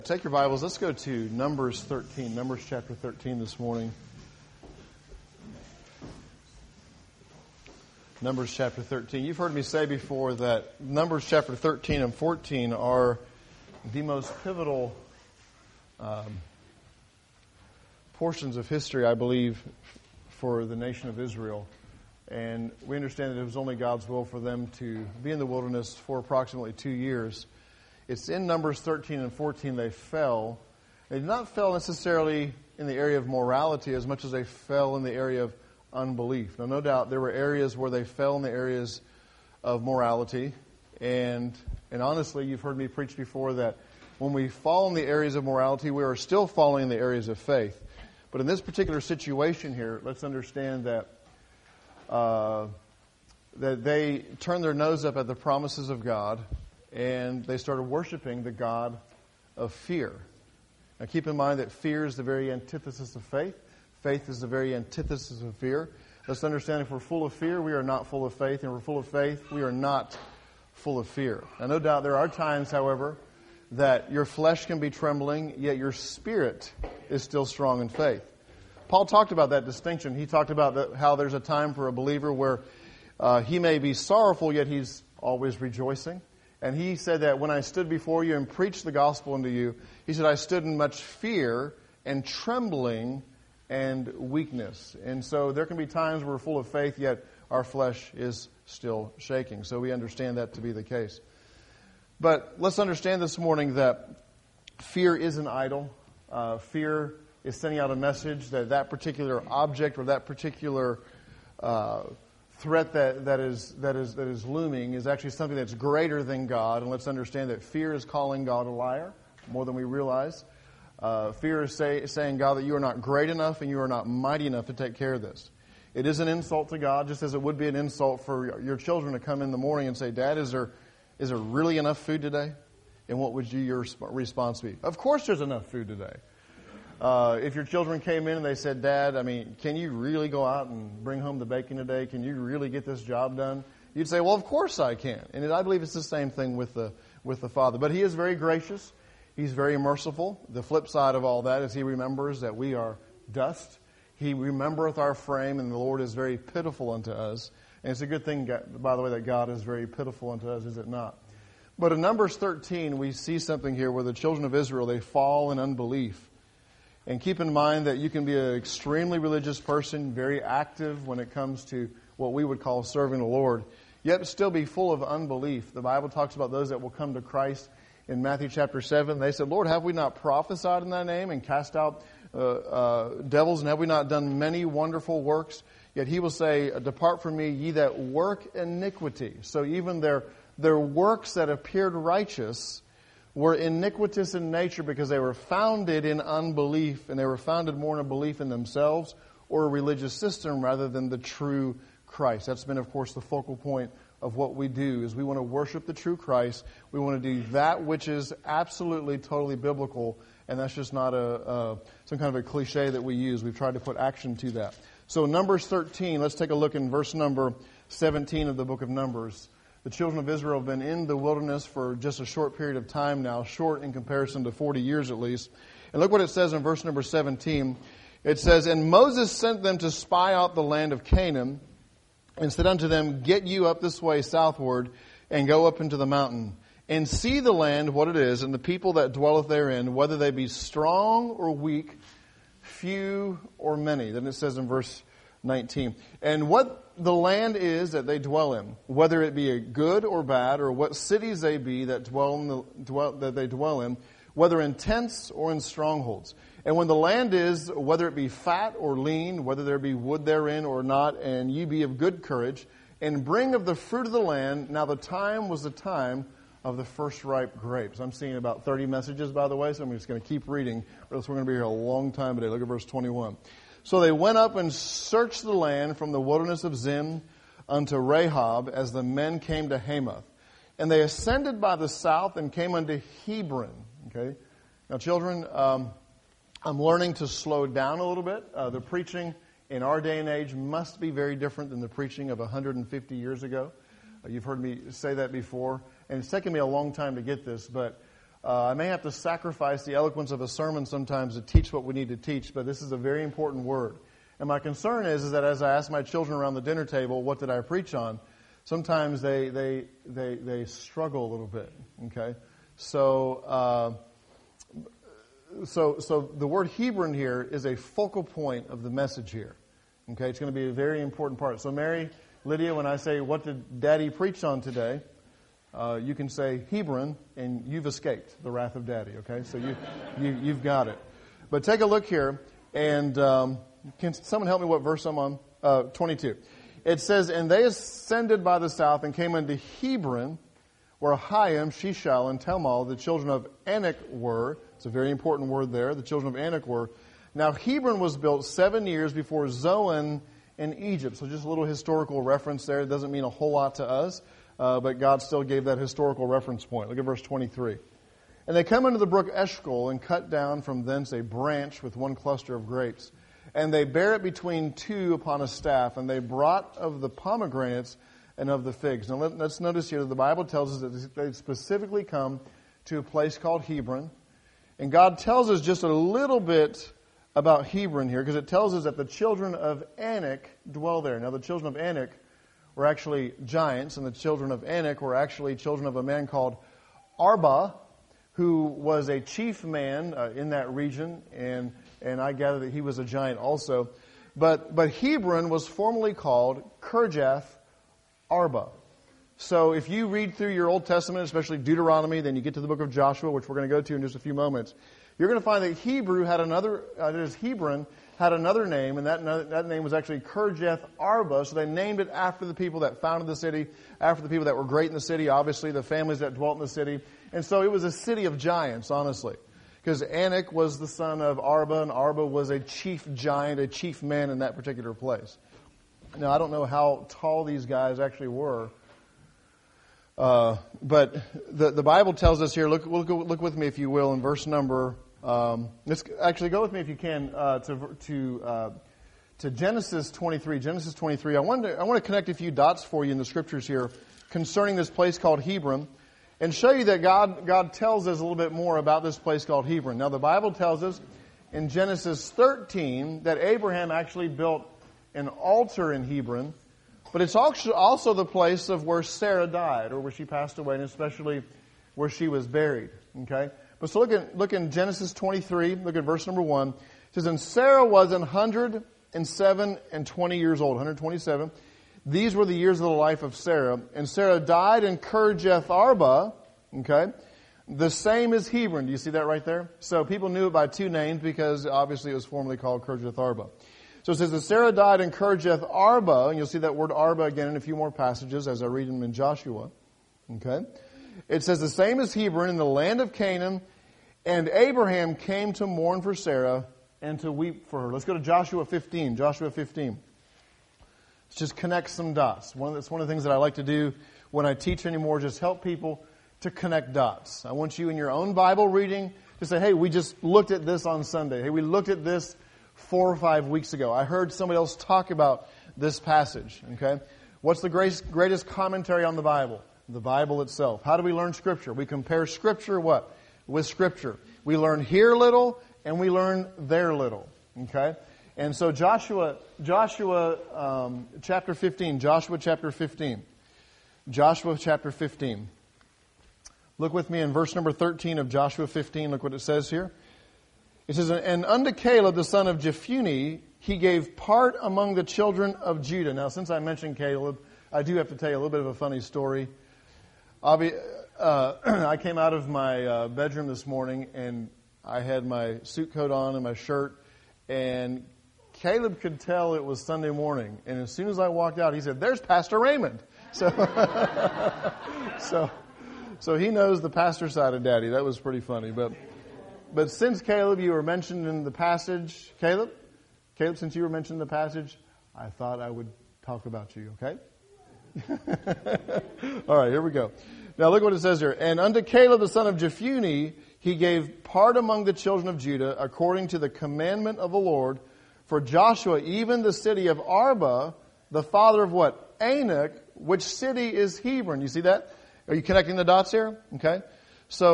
Take your Bibles. Let's go to Numbers 13, Numbers chapter 13 this morning. Numbers chapter 13. You've heard me say before that Numbers chapter 13 and 14 are the most pivotal portions of history, I believe, for the nation of Israel. And we understand that it was only God's will for them to be in the wilderness for approximately 2 years. It's in Numbers 13 and 14 they fell. They did not fell necessarily in the area of morality as much as they fell in the area of unbelief. Now, no doubt there were areas where they fell in the areas of morality. And honestly, you've heard me preach before that when we fall in the areas of morality, we are still falling in the areas of faith. But in this particular situation here, let's understand that they turned their nose up at the promises of God, and they started worshiping the God of fear. Now keep in mind that fear is the very antithesis of faith. Faith is the very antithesis of fear. Let's understand if we're full of fear, we are not full of faith. And if we're full of faith, we are not full of fear. Now no doubt there are times, however, that your flesh can be trembling, yet your spirit is still strong in faith. Paul talked about that distinction. He talked about how there's a time for a believer where he may be sorrowful, yet he's always rejoicing. And he said that when I stood before you and preached the gospel unto you, he said, I stood in much fear and trembling and weakness. And so there can be times where we're full of faith, yet our flesh is still shaking. So we understand that to be the case. But let's understand this morning that fear is an idol. Fear is sending out a message that that particular object or that particular threat that is looming is actually something that's greater than God. And let's understand that fear is calling God a liar more than we realize. Fear is saying, God, that you are not great enough and you are not mighty enough to take care of this. It is an insult to God, just as it would be an insult for your children to come in the morning and say, Dad, is there really enough food today? And what would your response be? Of course there's enough food today. If your children came in and they said, Dad, can you really go out and bring home the bacon today? Can you really get this job done? You'd say, well, of course I can. And I believe it's the same thing with the Father. But He is very gracious. He's very merciful. The flip side of all that is He remembers that we are dust. He remembereth our frame, and the Lord is very pitiful unto us. And it's a good thing, by the way, that God is very pitiful unto us, is it not? But in Numbers 13, we see something here where the children of Israel, they fall in unbelief. And keep in mind that you can be an extremely religious person, very active when it comes to what we would call serving the Lord, yet still be full of unbelief. The Bible talks about those that will come to Christ in Matthew chapter 7. They said, Lord, have we not prophesied in thy name and cast out devils, and have we not done many wonderful works? Yet He will say, depart from me, ye that work iniquity. So even their works that appeared righteous were iniquitous in nature because they were founded in unbelief, and they were founded more in a belief in themselves or a religious system rather than the true Christ. That's been, of course, the focal point of what we do, is we want to worship the true Christ. We want to do that which is absolutely, totally biblical, and that's just not some kind of a cliche that we use. We've tried to put action to that. So Numbers 13, let's take a look in verse number 17 of the book of Numbers. The children of Israel have been in the wilderness for just a short period of time now, short in comparison to 40 years at least. And look what it says in verse number 17. It says, And Moses sent them to spy out the land of Canaan, and said unto them, Get you up this way southward, and go up into the mountain, and see the land what it is, and the people that dwelleth therein, whether they be strong or weak, few or many. Then it says in verse 19, And what the land is that they dwell in, whether it be a good or bad, or what cities they be that they dwell in, whether in tents or in strongholds. And when the land is, whether it be fat or lean, whether there be wood therein or not, and ye be of good courage, and bring of the fruit of the land. Now the time was the time of the first ripe grapes. I'm seeing about 30 messages, by the way, so I'm just going to keep reading, or else we're going to be here a long time today. Look at verse 21. So they went up and searched the land from the wilderness of Zin unto Rehob, as the men came to Hamath. And they ascended by the south and came unto Hebron. Okay. Now, children, I'm learning to slow down a little bit. The preaching in our day and age must be very different than the preaching of 150 years ago. You've heard me say that before. And it's taken me a long time to get this, but I may have to sacrifice the eloquence of a sermon sometimes to teach what we need to teach, but this is a very important word. And my concern is that as I ask my children around the dinner table, what did I preach on? Sometimes they struggle a little bit. Okay, so the word Hebron here is a focal point of the message here. Okay, it's going to be a very important part. So Mary, Lydia, when I say, what did Daddy preach on today? You can say Hebron, and you've escaped the wrath of Daddy. Okay, so you've got it. But take a look here, and can someone help me? What verse I'm on? 22. It says, "And they ascended by the south and came unto Hebron, where Ahiam, Shishal, and Talmai, the children of Anak, were." It's a very important word there. The children of Anak were. Now Hebron was built 7 years before Zoan in Egypt. So just a little historical reference there. It doesn't mean a whole lot to us. But God still gave that historical reference point. Look at verse 23. "And they come unto the brook Eshcol, and cut down from thence a branch with one cluster of grapes. And they bare it between two upon a staff, and they brought of the pomegranates and of the figs." Now let's notice here that the Bible tells us that they specifically come to a place called Hebron. And God tells us just a little bit about Hebron here, because it tells us that the children of Anak dwell there. Now the children of Anak were actually giants, and the children of Anak were actually children of a man called Arba, who was a chief man in that region, and I gather that he was a giant also. But Hebron was formerly called Kirjath Arba. So if you read through your Old Testament, especially Deuteronomy, then you get to the book of Joshua, which we're going to go to in just a few moments, you're going to find that Hebron had another name, and that name was actually Kirjath Arba. So they named it after the people that founded the city, after the people that were great in the city, obviously the families that dwelt in the city. And so it was a city of giants, honestly. Because Anak was the son of Arba, and Arba was a chief giant, a chief man in that particular place. Now, I don't know how tall these guys actually were. But the Bible tells us here, look with me if you will, in verse number, let's actually go with me if you can, to Genesis 23. Genesis 23. I want to connect a few dots for you in the scriptures here concerning this place called Hebron, and show you that God tells us a little bit more about this place called Hebron. Now the Bible tells us in Genesis 13 that Abraham actually built an altar in Hebron, but it's also the place of where Sarah died, or where she passed away, and especially where she was buried. Okay? But so look in Genesis 23, look at verse number 1. It says, "And Sarah was 107 and 20 years old," 127. "These were the years of the life of Sarah. And Sarah died in Kirjath Arba." Okay? "The same as Hebron." Do you see that right there? So people knew it by two names because obviously it was formerly called Kirjath Arba. So it says that Sarah died in Kirjath Arba, and you'll see that word Arba again in a few more passages as I read them in Joshua. Okay? It says, "The same as Hebron in the land of Canaan, and Abraham came to mourn for Sarah and to weep for her." Let's go to Joshua 15. Joshua 15. Let's just connect some dots. That's one of the things that I like to do when I teach anymore, just help people to connect dots. I want you in your own Bible reading to say, "Hey, we just looked at this on Sunday. Hey, we looked at this 4 or 5 weeks ago. I heard somebody else talk about this passage." Okay? What's the greatest commentary on the Bible? The Bible itself. How do we learn Scripture? We compare Scripture what? With Scripture. We learn here little and we learn there little. Okay? And so Joshua chapter 15. Joshua chapter 15. Joshua chapter 15. Look with me in verse number 13 of Joshua 15. Look what it says here. It says, "And unto Caleb the son of Jephunneh he gave part among the children of Judah." Now, since I mentioned Caleb, I do have to tell you a little bit of a funny story. I came out of my bedroom this morning, and I had my suit coat on and my shirt, and Caleb could tell it was Sunday morning. And as soon as I walked out, he said, "There's Pastor Raymond." So he knows the pastor side of Daddy. That was pretty funny. But since, Caleb, you were mentioned in the passage, Caleb, since you were mentioned in the passage, I thought I would talk about you, okay? All right, here we go. Now look what it says here. "And unto Caleb the son of Jephunneh he gave part among the children of Judah, according to the commandment of the Lord, for Joshua, even the city of Arba, the father of" what? "Anak, which city is Hebron." You see that? Are you connecting the dots here? Okay. So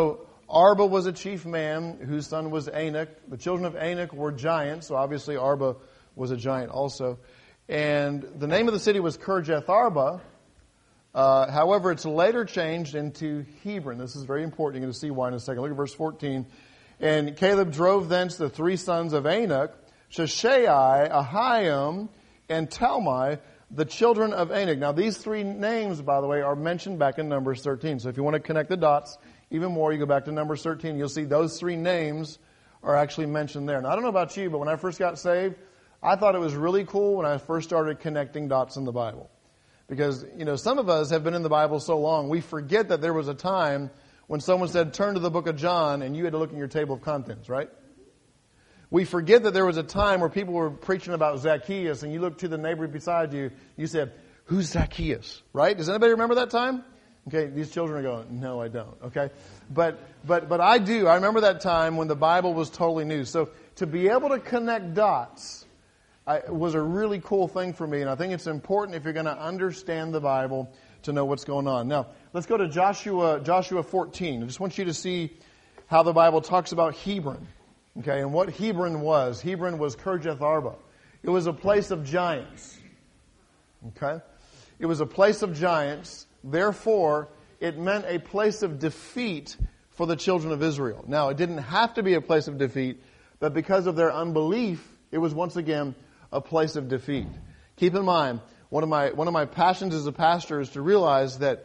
Arba was a chief man whose son was Anak. The children of Anak were giants, so obviously Arba was a giant also. And the name of the city was Kirjath Arba. However, it's later changed into Hebron. This is very important. You're going to see why in a second. Look at verse 14. And Caleb drove thence the three sons of Anak, Sheshai, Ahiam, and Talmai, the children of Anak. Now, these three names, by the way, are mentioned back in Numbers 13. So if you want to connect the dots even more, you go back to Numbers 13. You'll see those three names are actually mentioned there. Now, I don't know about you, but when I first got saved, I thought it was really cool when I first started connecting dots in the Bible. Because, some of us have been in the Bible so long, we forget that there was a time when someone said, turn to the book of John, and you had to look in your table of contents, right? We forget that there was a time where people were preaching about Zacchaeus, and you looked to the neighbor beside you, you said, who's Zacchaeus, right? Does anybody remember that time? Okay, these children are going, no, I don't, okay? But I do. I remember that time when the Bible was totally new. So to be able to connect dots was a really cool thing for me, and I think it's important if you're going to understand the Bible to know what's going on. Now, let's go to Joshua 14. I just want you to see how the Bible talks about Hebron, okay, and what Hebron was. Hebron was Kirjath Arba. It was a place of giants, okay? It was a place of giants. Therefore, it meant a place of defeat for the children of Israel. Now, it didn't have to be a place of defeat, but because of their unbelief, it was once again a place of defeat. Keep in mind, one of my passions as a pastor is to realize that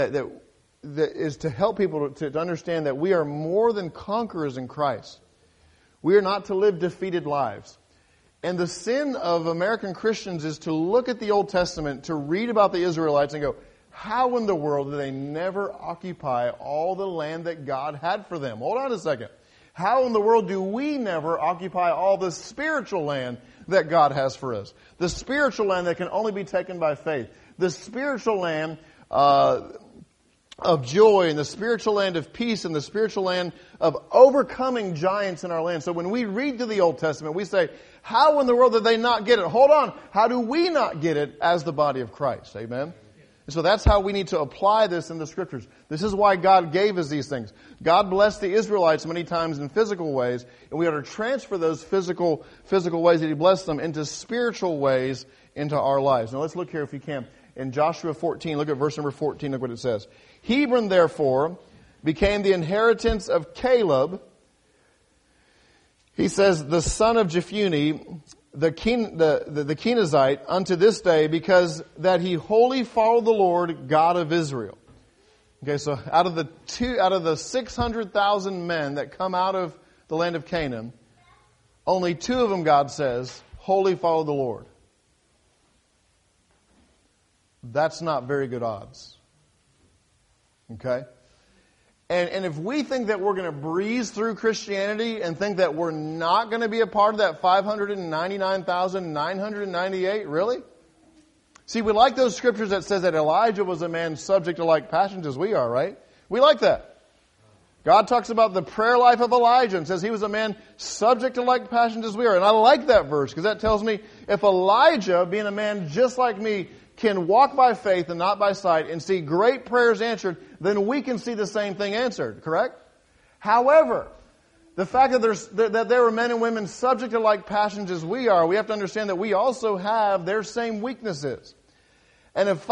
is to help people to understand that we are more than conquerors in Christ. We are not to live defeated lives. And the sin of American Christians is to look at the Old Testament, to read about the Israelites and go, how in the world did they never occupy all the land that God had for them? Hold on a second. How in the world do we never occupy all the spiritual land that God has for us? The spiritual land that can only be taken by faith. The spiritual land of joy, and the spiritual land of peace, and the spiritual land of overcoming giants in our land. So when we read to the Old Testament, we say, how in the world did they not get it? Hold on. How do we not get it as the body of Christ? Amen? And so that's how we need to apply this in the Scriptures. This is why God gave us these things. God blessed the Israelites many times in physical ways, and we ought to transfer those physical ways that He blessed them into spiritual ways into our lives. Now let's look here if you can. In Joshua 14, look at verse number 14, look what it says. Hebron, therefore, became the inheritance of Caleb. He says, the son of Jephunneh, the Kenizzite, unto this day, because that he wholly followed the Lord God of Israel. Okay, so out of the 600,000 men that come out of the land of Canaan, only 2 of them, God says, wholly followed the Lord. That's not very good odds. Okay? And if we think that we're going to breeze through Christianity and think that we're not going to be a part of that 599,998, really? See, we like those scriptures that says that Elijah was a man subject to like passions as we are, right? We like that. God talks about the prayer life of Elijah and says he was a man subject to like passions as we are. And I like that verse because that tells me if Elijah, being a man just like me, can walk by faith and not by sight and see great prayers answered, then we can see the same thing answered, correct? However, the fact that there were men and women subject to like passions as we are, we have to understand that we also have their same weaknesses. And if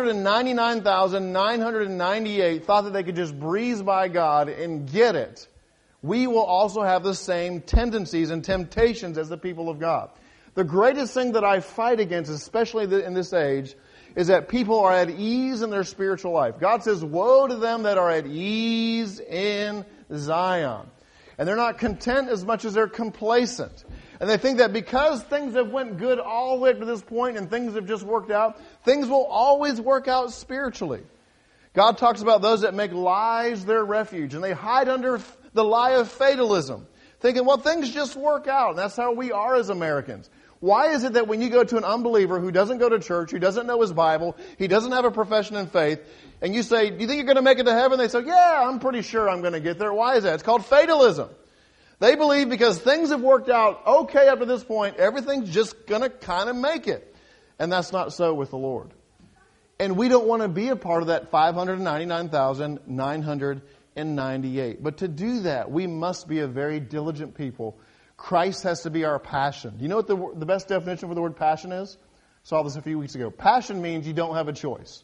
599,998 thought that they could just breeze by God and get it, we will also have the same tendencies and temptations as the people of God. The greatest thing that I fight against, especially in this age, is that people are at ease in their spiritual life. God says, woe to them that are at ease in Zion. And they're not content as much as they're complacent. And they think that because things have went good all the way up to this point and things have just worked out, things will always work out spiritually. God talks about those that make lies their refuge, and they hide under the lie of fatalism, thinking, well, things just work out. And that's how we are as Americans. Why is it that when you go to an unbeliever who doesn't go to church, who doesn't know his Bible, he doesn't have a profession in faith, and you say, do you think you're going to make it to heaven? They say, yeah, I'm pretty sure I'm going to get there. Why is that? It's called fatalism. They believe because things have worked out okay up to this point, everything's just going to kind of make it. And that's not so with the Lord. And we don't want to be a part of that 599,998. 98. But to do that, we must be a very diligent people. Christ has to be our passion. Do you know what the best definition for the word passion is? Saw this a few weeks ago. Passion means you don't have a choice.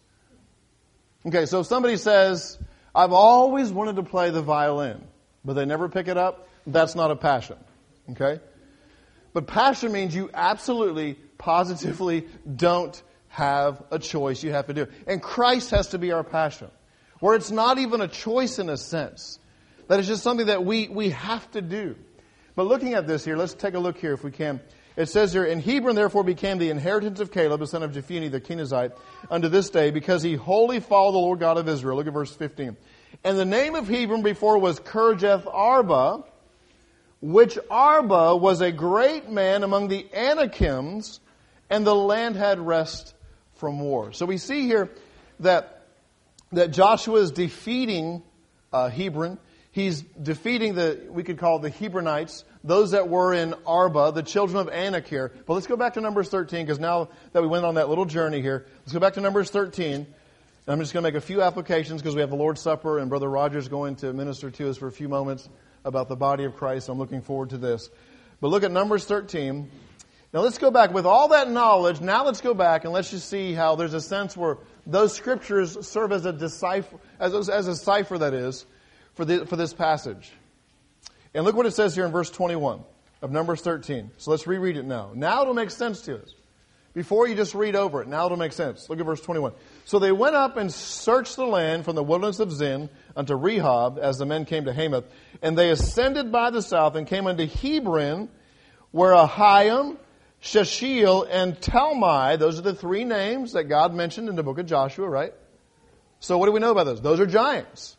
Okay, so if somebody says, I've always wanted to play the violin, but they never pick it up, that's not a passion. Okay? But passion means you absolutely, positively don't have a choice. You have to do it. And Christ has to be our passion. Where it's not even a choice in a sense. That is just something that we have to do. But looking at this here, let's take a look here if we can. It says here, and Hebron therefore became the inheritance of Caleb, the son of Jephunneh, the Kenizzite, unto this day, because he wholly followed the Lord God of Israel. Look at verse 15. And the name of Hebron before was Kirjath Arba, which Arba was a great man among the Anakims, and the land had rest from war. So we see here that Joshua is defeating Hebron. He's defeating we could call the Hebronites, those that were in Arba, the children of Anak here. But let's go back to Numbers 13, because now that we went on that little journey here, let's go back to Numbers 13. And I'm just going to make a few applications because we have the Lord's Supper and Brother Roger's going to minister to us for a few moments about the body of Christ. I'm looking forward to this. But look at Numbers 13. Now let's go back. With all that knowledge, now let's go back and let's just see how there's a sense where those scriptures serve as a decipher, as a cipher, that is, for this passage. And look what it says here in verse 21 of Numbers 13. So let's reread it now. Now it'll make sense to us. Before you just read over it, now it'll make sense. Look at verse 21. So they went up and searched the land from the wilderness of Zin unto Rehob, as the men came to Hamath. And they ascended by the south and came unto Hebron, where Ahiam, Sheshiel, and Talmai, those are the three names that God mentioned in the book of Joshua, right? So what do we know about those? Those are giants.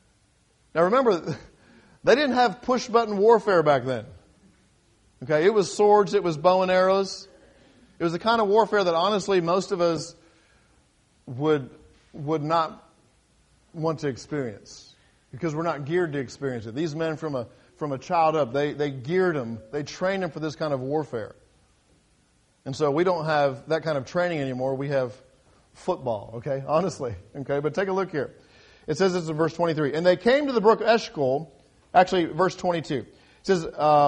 Now remember, they didn't have push-button warfare back then. Okay, it was swords, it was bow and arrows. It was the kind of warfare that honestly most of us would not want to experience, because we're not geared to experience it. These men from a child up, they geared them, they trained them for this kind of warfare. And so we don't have that kind of training anymore. We have football, okay, honestly. Okay, but take a look here. It says this in verse 23. And they came to the brook Eshcol, actually verse 22. It says,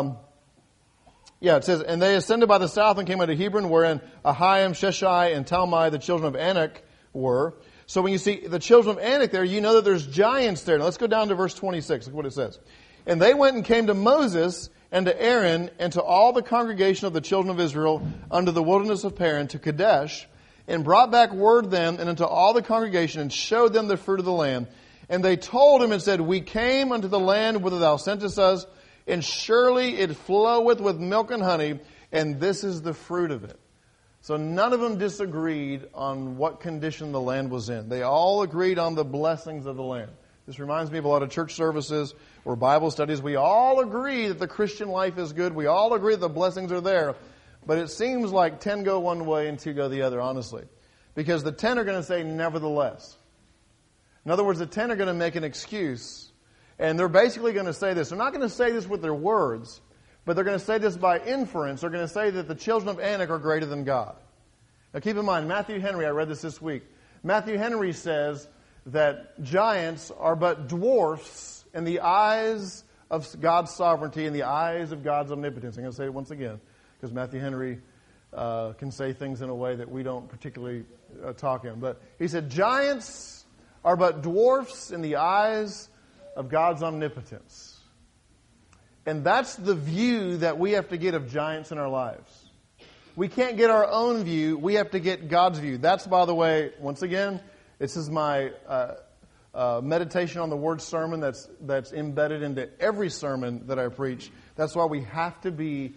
it says, and they ascended by the south and came unto Hebron, wherein Ahiam, Sheshai, and Talmai, the children of Anak, were. So when you see the children of Anak there, you know that there's giants there. Now let's go down to verse 26. Look what it says. And they went and came to Moses and to Aaron and to all the congregation of the children of Israel unto the wilderness of Paran, to Kadesh, and brought back word them and unto all the congregation, and showed them the fruit of the land. And they told him and said, we came unto the land whither thou sentest us, and surely it floweth with milk and honey, and this is the fruit of it. So none of them disagreed on what condition the land was in. They all agreed on the blessings of the land. This reminds me of a lot of church services or Bible studies. We all agree that the Christian life is good. We all agree that the blessings are there. But it seems like 10 go one way and 2 go the other, honestly. Because the 10 are going to say nevertheless. In other words, the 10 are going to make an excuse. And they're basically going to say this. They're not going to say this with their words, but they're going to say this by inference. They're going to say that the children of Anak are greater than God. Now keep in mind, Matthew Henry, I read this week. Matthew Henry says that giants are but dwarfs in the eyes of God's sovereignty, in the eyes of God's omnipotence. I'm going to say it once again, because Matthew Henry can say things in a way that we don't particularly talk in. But he said, giants are but dwarfs in the eyes of God's omnipotence. And that's the view that we have to get of giants in our lives. We can't get our own view. We have to get God's view. That's, by the way, once again, this is my meditation on the word sermon that's embedded into every sermon that I preach. That's why we have to be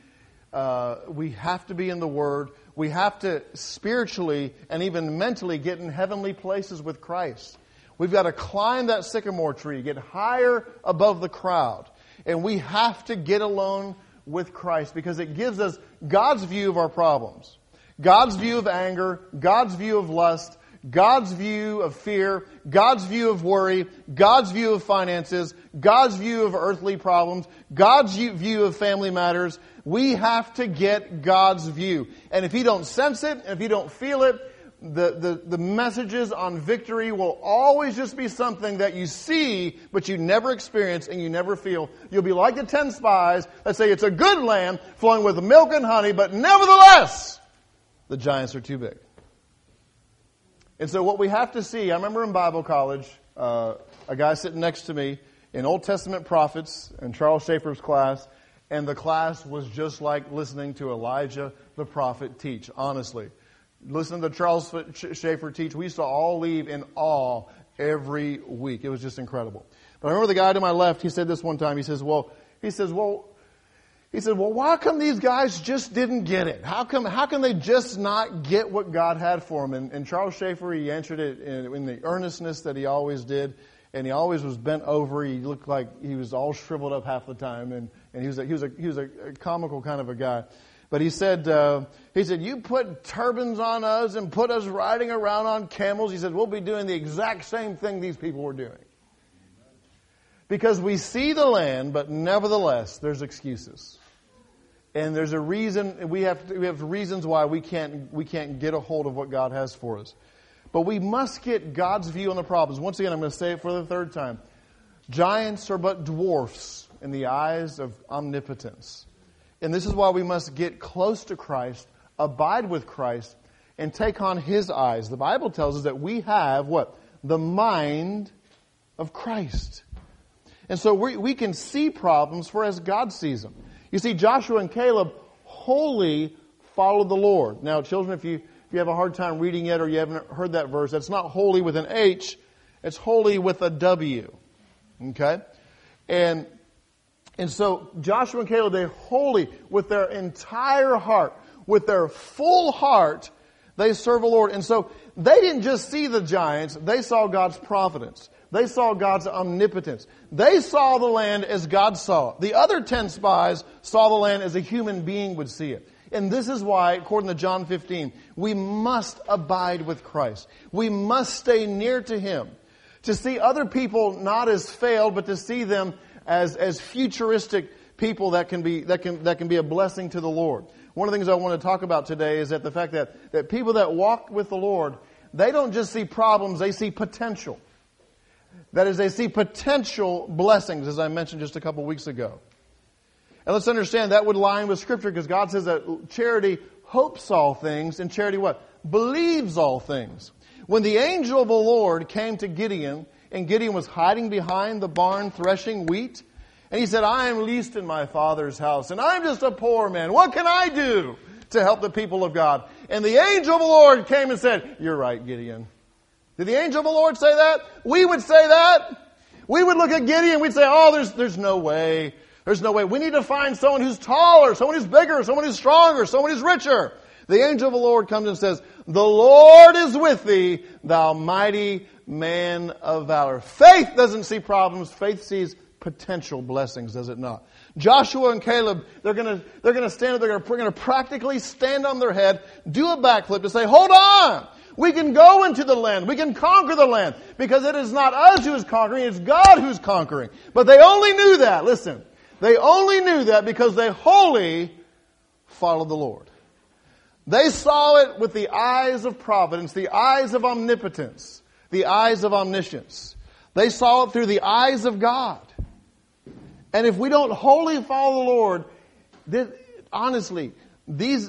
in the Word. We have to spiritually and even mentally get in heavenly places with Christ. We've got to climb that sycamore tree, get higher above the crowd. And we have to get alone with Christ because it gives us God's view of our problems. God's view of anger, God's view of lust, God's view of fear, God's view of worry, God's view of finances, God's view of earthly problems, God's view of family matters. We have to get God's view. And if you don't sense it, if you don't feel it, the messages on victory will always just be something that you see, but you never experience and you never feel. You'll be like the 10 spies that say it's a good land flowing with milk and honey, but nevertheless, the giants are too big. And so what we have to see, I remember in Bible college, a guy sitting next to me in Old Testament prophets in Charles Schaeffer's class, and the class was just like listening to Elijah the prophet teach, honestly. Listening to Charles Schaeffer teach, we used to all leave in awe every week. It was just incredible. But I remember the guy to my left, he said this one time, he said, well, why come these guys just didn't get it? How come they just not get what God had for them? And Charles Schaeffer, he answered it in the earnestness that he always did. And he always was bent over. He looked like he was all shriveled up half the time. And he was a comical kind of a guy. But he said, you put turbans on us and put us riding around on camels. He said, we'll be doing the exact same thing these people were doing. Because we see the land, but nevertheless, there's excuses. And there's a reason, we have reasons why we can't get a hold of what God has for us. But we must get God's view on the problems. Once again, I'm going to say it for the third time. Giants are but dwarfs in the eyes of omnipotence. And this is why we must get close to Christ, abide with Christ, and take on His eyes. The Bible tells us that we have what? The mind of Christ. And so we can see problems for as God sees them. You see, Joshua and Caleb wholly followed the Lord. Now, children, if you have a hard time reading it or you haven't heard that verse, that's not holy with an H, it's holy with a W. Okay? And so Joshua and Caleb, they wholly, with their entire heart, with their full heart, they serve the Lord. And so they didn't just see the giants, they saw God's providence. They saw God's omnipotence. They saw the land as God saw it. The other 10 spies saw the land as a human being would see it. And this is why, according to John 15, we must abide with Christ. We must stay near to Him. To see other people not as failed, but to see them as futuristic people that can be a blessing to the Lord. One of the things I want to talk about today is that the fact that people that walk with the Lord, they don't just see problems, they see potential. That is, they see potential blessings, as I mentioned just a couple weeks ago. And let's understand that would line with Scripture, because God says that charity hopes all things, and charity what? Believes all things. When the angel of the Lord came to Gideon, and Gideon was hiding behind the barn threshing wheat, and he said, I am least in my father's house, and I'm just a poor man. What can I do to help the people of God? And the angel of the Lord came and said, you're right, Gideon. Did the angel of the Lord say that? We would say that. We would look at Gideon and we'd say, oh, there's no way. There's no way. We need to find someone who's taller, someone who's bigger, someone who's stronger, someone who's richer. The angel of the Lord comes and says, the Lord is with thee, thou mighty man of valor. Faith doesn't see problems. Faith sees potential blessings, does it not? Joshua and Caleb, they're going to stand up. They're going to practically stand on their head, do a backflip to say, hold on. We can go into the land. We can conquer the land. Because it is not us who is conquering. It's God who's conquering. But they only knew that. Listen. They only knew that because they wholly followed the Lord. They saw it with the eyes of providence, the eyes of omnipotence, the eyes of omniscience. They saw it through the eyes of God. And if we don't wholly follow the Lord, honestly, these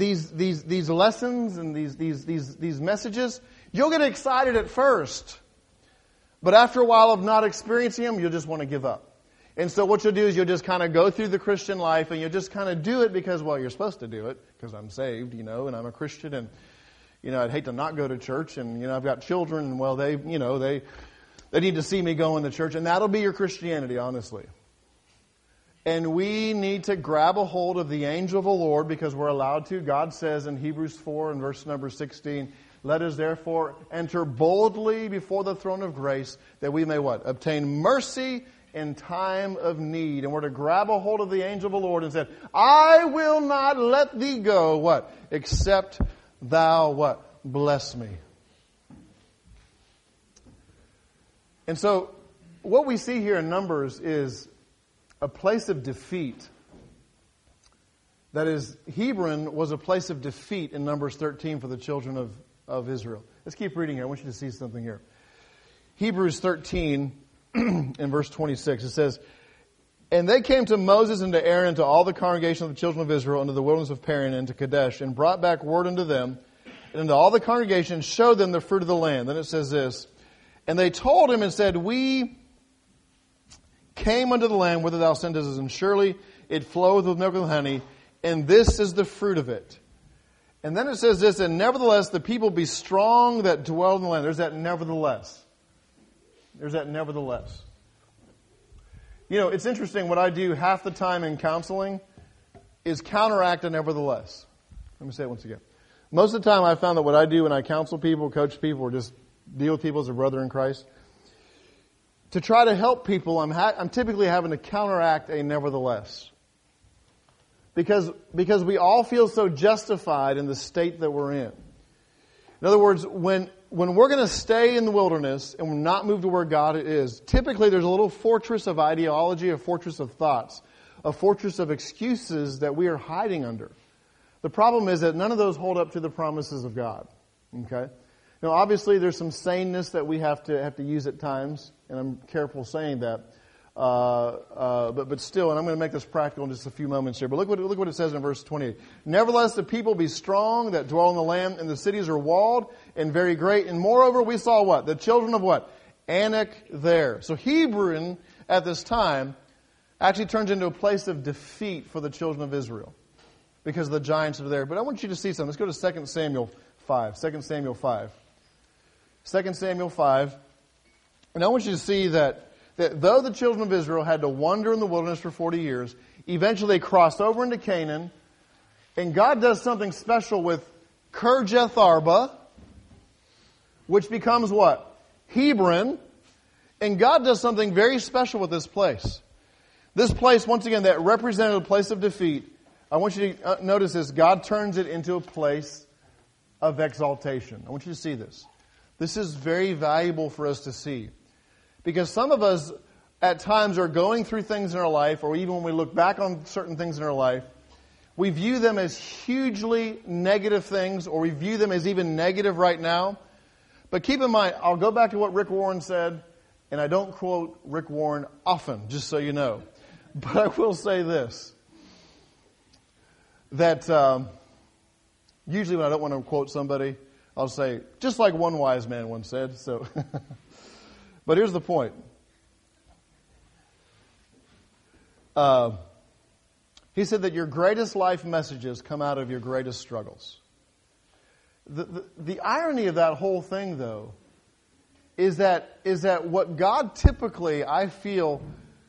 lessons and these messages, you'll get excited at first. But after a while of not experiencing them, you'll just want to give up. And so what you'll do is you'll just kind of go through the Christian life and you'll just kind of do it because, well, you're supposed to do it because I'm saved, and I'm a Christian, and, I'd hate to not go to church, and, I've got children, and, well, they need to see me going to church, and that'll be your Christianity, honestly. And we need to grab a hold of the angel of the Lord because we're allowed to. God says in Hebrews 4 and verse number 16, let us therefore enter boldly before the throne of grace that we may what? Obtain mercy in time of need. And we're to grab a hold of the angel of the Lord and say, I will not let thee go, what? Except thou, what? Bless me. And so what we see here in Numbers is a place of defeat. That is, Hebron was a place of defeat in Numbers 13 for the children of Israel. Let's keep reading here. I want you to see something here. Hebrews 13 in verse 26, it says, "And they came to Moses and to Aaron and to all the congregation of the children of Israel into the wilderness of Paran and to Kadesh, and brought back word unto them, and unto all the congregation showed them the fruit of the land." Then it says this, "And they told him and said, We came unto the land whither thou sentest us, and surely it floweth with milk and honey, and this is the fruit of it." And then it says this, "And nevertheless the people be strong that dwell in the land." There's that nevertheless. There's that nevertheless. You know, it's interesting. What I do half the time in counseling is counteract a nevertheless. Let me say it once again. Most of the time I found that what I do when I counsel people, coach people, or just deal with people as a brother in Christ, to try to help people, I'm typically having to counteract a nevertheless. Because we all feel so justified in the state that we're in. In other words, when we're going to stay in the wilderness and not move to where God is, typically there's a little fortress of ideology, a fortress of thoughts, a fortress of excuses that we are hiding under. The problem is that none of those hold up to the promises of God. Okay? Now, obviously, there's some saneness that we have to use at times, and I'm careful saying that. But still, and I'm going to make this practical in just a few moments here. But look what it says in verse 28. "Nevertheless, the people be strong that dwell in the land, and the cities are walled and very great. And moreover, we saw" what? The children of what? Anak there. So Hebron at this time actually turns into a place of defeat for the children of Israel because the giants are there. But I want you to see something. Let's go to 2 Samuel 5. 2 Samuel 5. 2 Samuel 5. And I want you to see that though the children of Israel had to wander in the wilderness for 40 years, eventually they crossed over into Canaan, and God does something special with Kirjath Arba, which becomes what? Hebron. And God does something very special with this place. This place, once again, that represented a place of defeat, I want you to notice this, God turns it into a place of exaltation. I want you to see this. This is very valuable for us to see. Because some of us at times are going through things in our life, or even when we look back on certain things in our life, we view them as hugely negative things, or we view them as even negative right now. But keep in mind, I'll go back to what Rick Warren said, and I don't quote Rick Warren often, just so you know. But I will say this, that usually when I don't want to quote somebody, I'll say, just like one wise man once said, so... But here's the point. He said that your greatest life messages come out of your greatest struggles. The irony of that whole thing, though, is that what God typically, I feel,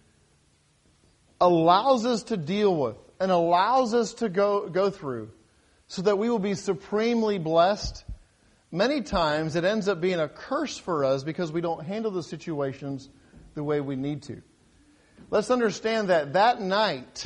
allows us to deal with and allows us to go through so that we will be supremely blessed, many times it ends up being a curse for us because we don't handle the situations the way we need to. Let's understand that night,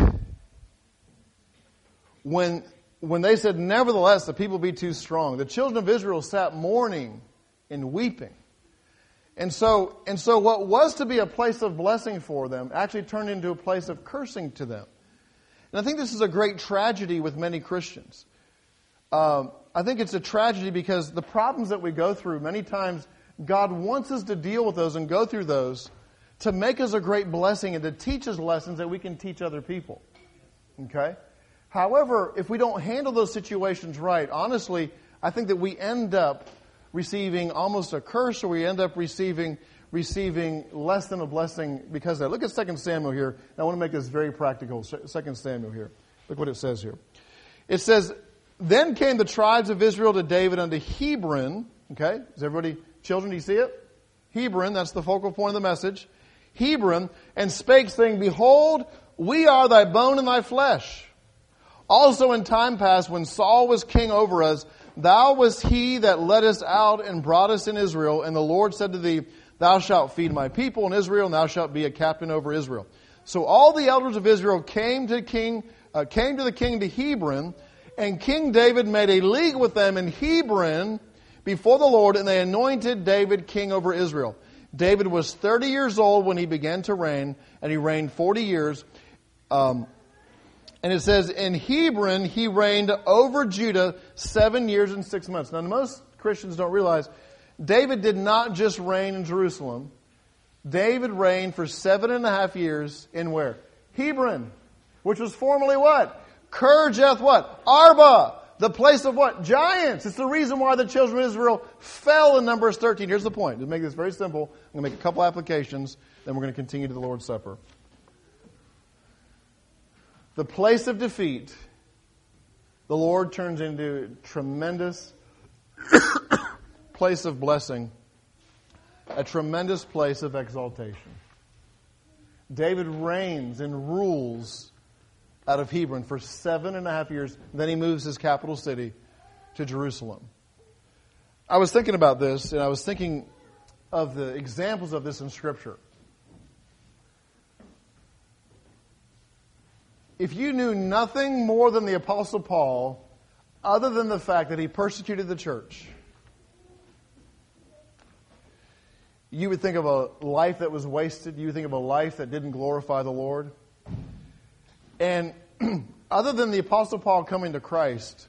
when they said, "Nevertheless, the people be too strong," the children of Israel sat mourning and weeping. And so what was to be a place of blessing for them actually turned into a place of cursing to them. And I think this is a great tragedy with many Christians. I think it's a tragedy because the problems that we go through, many times God wants us to deal with those and go through those to make us a great blessing and to teach us lessons that we can teach other people. Okay? However, if we don't handle those situations right, honestly, I think that we end up receiving almost a curse, or we end up receiving less than a blessing because of that. Look at 2 Samuel here. And I want to make this very practical. 2 Samuel here. Look what it says here. It says, "Then came the tribes of Israel to David unto Hebron." Okay? Is everybody, children, do you see it? Hebron, that's the focal point of the message. Hebron, "and spake, saying, Behold, we are thy bone and thy flesh. Also in time past, when Saul was king over us, thou wast he that led us out and brought us in Israel. And the Lord said to thee, Thou shalt feed my people in Israel, and thou shalt be a captain over Israel. So all the elders of Israel came to the king to Hebron, and King David made a league with them in Hebron before the Lord, and they anointed David king over Israel. David was 30 years old when he began to reign, and he reigned 40 years. And it says, in Hebron he reigned over Judah 7 years and 6 months. Now most Christians don't realize, David did not just reign in Jerusalem. David reigned for 7.5 years in where? Hebron, which was formerly what? Kirjath what? Arba, the place of what? Giants. It's the reason why the children of Israel fell in Numbers 13. Here's the point. To make this very simple, I'm going to make a couple applications, then we're going to continue to the Lord's Supper. The place of defeat, the Lord turns into a tremendous place of blessing, a tremendous place of exaltation. David reigns and rules out of Hebron for 7.5 years. Then he moves his capital city to Jerusalem. I was thinking about this, and I was thinking of the examples of this in Scripture. If you knew nothing more than the Apostle Paul, other than the fact that he persecuted the church, you would think of a life that was wasted. You would think of a life that didn't glorify the Lord. And other than the Apostle Paul coming to Christ,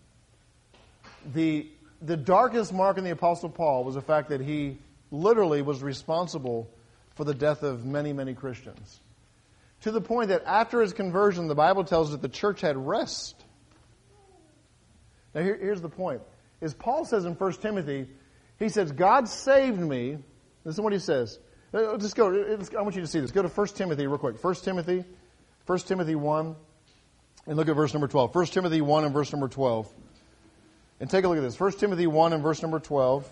the darkest mark in the Apostle Paul was the fact that he literally was responsible for the death of many, many Christians. To the point that after his conversion, the Bible tells us that the church had rest. Now here's the point. As Paul says in 1 Timothy, he says, God saved me. Listen to what he says. Just go. I want you to see this. Go to 1 Timothy real quick. 1 Timothy 1, and look at verse number 12. 1 Timothy 1 and verse number 12. And take a look at this. 1 Timothy 1 and verse number 12.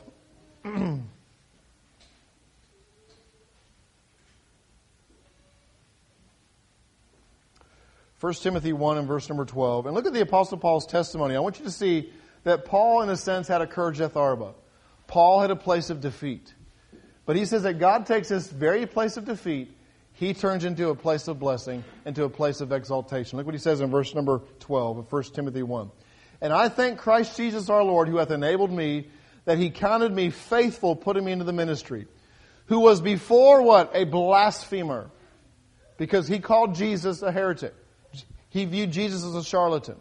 1 Timothy 1 and verse number 12. And look at the Apostle Paul's testimony. I want you to see that Paul, in a sense, had a Kirjath Arba. Paul had a place of defeat. But he says that God takes this very place of defeat, he turns into a place of blessing, into a place of exaltation. Look what he says in verse number 12 of 1 Timothy 1. And I thank Christ Jesus our Lord, who hath enabled me, that he counted me faithful, putting me into the ministry. Who was before what? A blasphemer. Because he called Jesus a heretic. He viewed Jesus as a charlatan.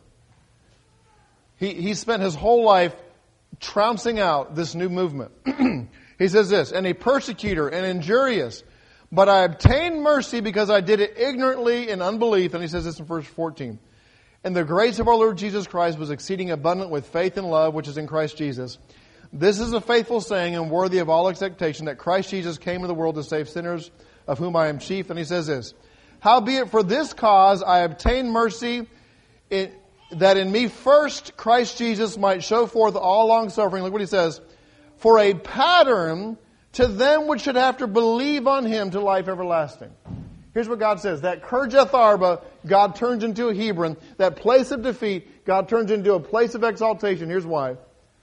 He spent his whole life trouncing out this new movement. He says this, and a persecutor and injurious, but I obtained mercy because I did it ignorantly in unbelief. And he says this in verse 14. And the grace of our Lord Jesus Christ was exceeding abundant with faith and love, which is in Christ Jesus. This is a faithful saying and worthy of all expectation, that Christ Jesus came into the world to save sinners, of whom I am chief. And he says this, howbeit for this cause I obtained mercy, that in me first Christ Jesus might show forth all long suffering. Look what he says. For a pattern to them which should have to believe on him to life everlasting. Here's what God says. That Kirjath Arba, God turns into a Hebron. That place of defeat, God turns into a place of exaltation. Here's why.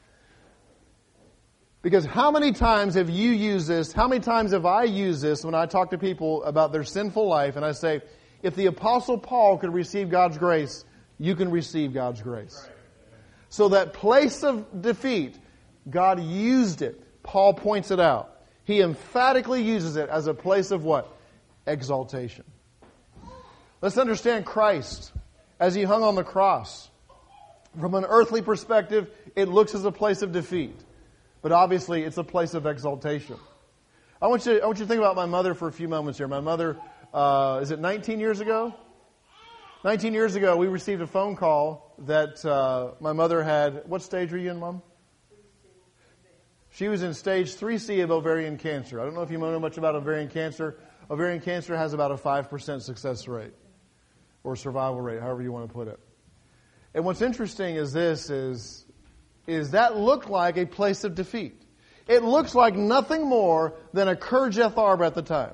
Because how many times have you used this? How many times have I used this when I talk to people about their sinful life? And I say, if the Apostle Paul could receive God's grace, you can receive God's grace. So that place of defeat, God used it. Paul points it out. He emphatically uses it as a place of what? Exaltation. Let's understand Christ as he hung on the cross. From an earthly perspective, it looks as a place of defeat. But obviously, it's a place of exaltation. I want you to think about my mother for a few moments here. My mother, is it 19 years ago? 19 years ago, we received a phone call that my mother had... What stage were you in, Mom? She was in stage 3C of ovarian cancer. I don't know if you know much about ovarian cancer. Ovarian cancer has about a 5% success rate, or survival rate, however you want to put it. And what's interesting is this, is that looked like a place of defeat. It looks like nothing more than a Kirjath Arba at the time.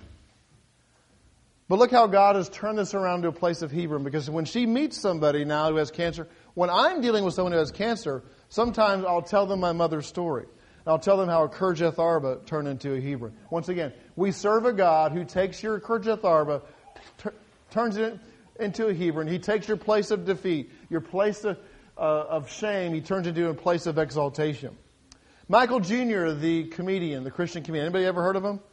But look how God has turned this around to a place of Hebron, because when she meets somebody now who has cancer, when I'm dealing with someone who has cancer, sometimes I'll tell them my mother's story. I'll tell them how a Kirjath Arba turned into a Hebron. Once again, we serve a God who takes your Kirjath Arba, turns it into a Hebron. He takes your place of defeat, your place of shame. He turns it into a place of exaltation. Michael Jr., the comedian, the Christian comedian. Anybody ever heard of him?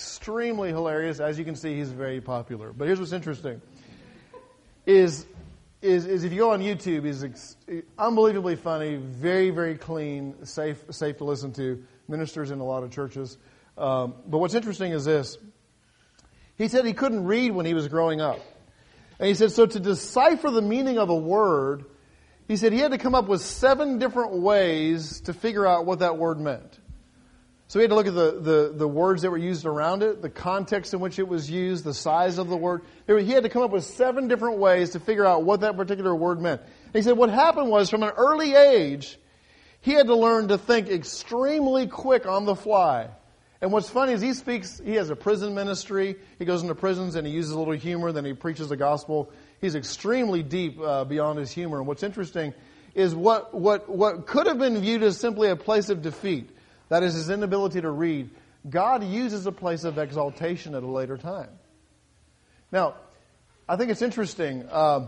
Extremely hilarious. As you can see, he's very popular. But here's what's interesting. Is is if you go on YouTube, he's unbelievably funny, very, very clean, safe to listen to, ministers in a lot of churches. But what's interesting is this. He said he couldn't read when he was growing up. And he said, so to decipher the meaning of a word, he said he had to come up with 7 different ways to figure out what that word meant. So he had to look at the words that were used around it, the context in which it was used, the size of the word. He had to come up with 7 different ways to figure out what that particular word meant. And he said what happened was, from an early age, he had to learn to think extremely quick on the fly. And what's funny is he has a prison ministry. He goes into prisons and he uses a little humor, then he preaches the gospel. He's extremely deep beyond his humor. And what's interesting is what could have been viewed as simply a place of defeat, that is his inability to read, God uses a place of exaltation at a later time. Now, I think it's interesting.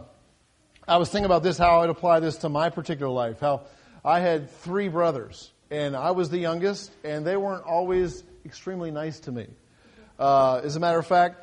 I was thinking about this, how I'd apply this to my particular life. How I had 3 brothers, and I was the youngest, and they weren't always extremely nice to me. As a matter of fact,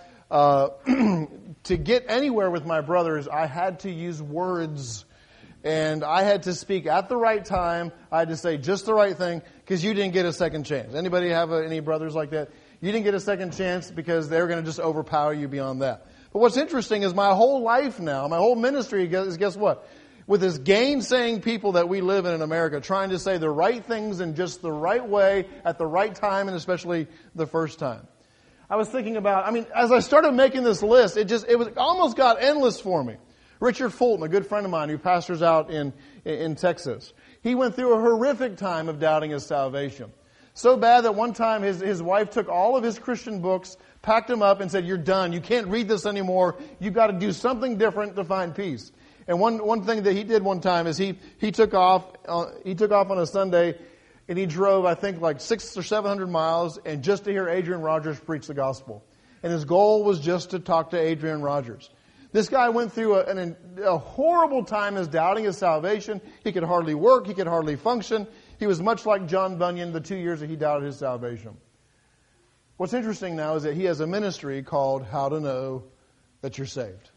to get anywhere with my brothers, I had to use words. And I had to speak at the right time. I had to say just the right thing because you didn't get a second chance. Anybody have any brothers like that? You didn't get a second chance because they were going to just overpower you beyond that. But what's interesting is my whole life now, my whole ministry is, guess what? With this gainsaying people that we live in America, trying to say the right things in just the right way at the right time, and especially the first time. I was thinking about, as I started making this list, it almost got endless for me. Richard Fulton, a good friend of mine who pastors out in Texas, he went through a horrific time of doubting his salvation. So bad that one time his wife took all of his Christian books, packed them up and said, "You're done. You can't read this anymore. You've got to do something different to find peace." And one thing that he did one time is he took off on a Sunday and he drove, I think, like 600 or 700 miles and just to hear Adrian Rogers preach the gospel. And his goal was just to talk to Adrian Rogers. This guy went through a horrible time as doubting his salvation. He could hardly work. He could hardly function. He was much like John Bunyan the 2 years that he doubted his salvation. What's interesting now is that he has a ministry called How to Know That You're Saved.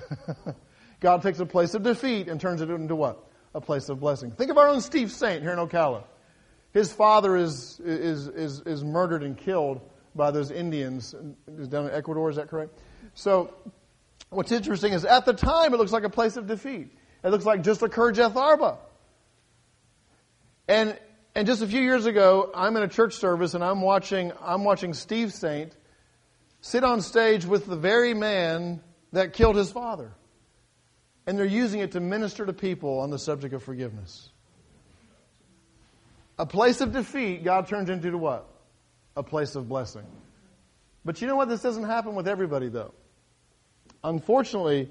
God takes a place of defeat and turns it into what? A place of blessing. Think of our own Steve Saint here in Ocala. His father is murdered and killed by those Indians down in Ecuador. Is that correct? So what's interesting is at the time it looks like a place of defeat. It looks like just a Kirjath Arba. And just a few years ago, I'm in a church service and I'm watching Steve Saint sit on stage with the very man that killed his father. And they're using it to minister to people on the subject of forgiveness. A place of defeat, God turns into what? A place of blessing. But you know what? This doesn't happen with everybody, though. Unfortunately,